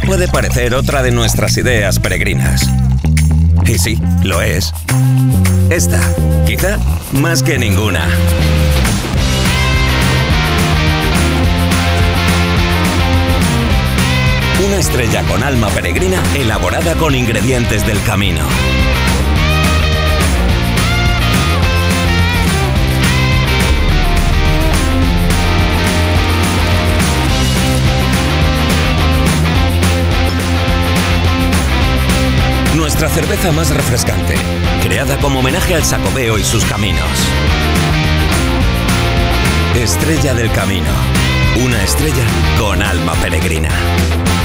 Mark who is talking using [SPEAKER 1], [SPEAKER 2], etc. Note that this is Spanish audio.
[SPEAKER 1] puede parecer otra de nuestras ideas peregrinas. Y sí, lo es. Esta, quizá, más que ninguna. Una estrella con alma peregrina elaborada con ingredientes del camino. Nuestra cerveza más refrescante, creada como homenaje al Xacobeo y sus caminos. Estrella del Camino, una estrella con alma peregrina.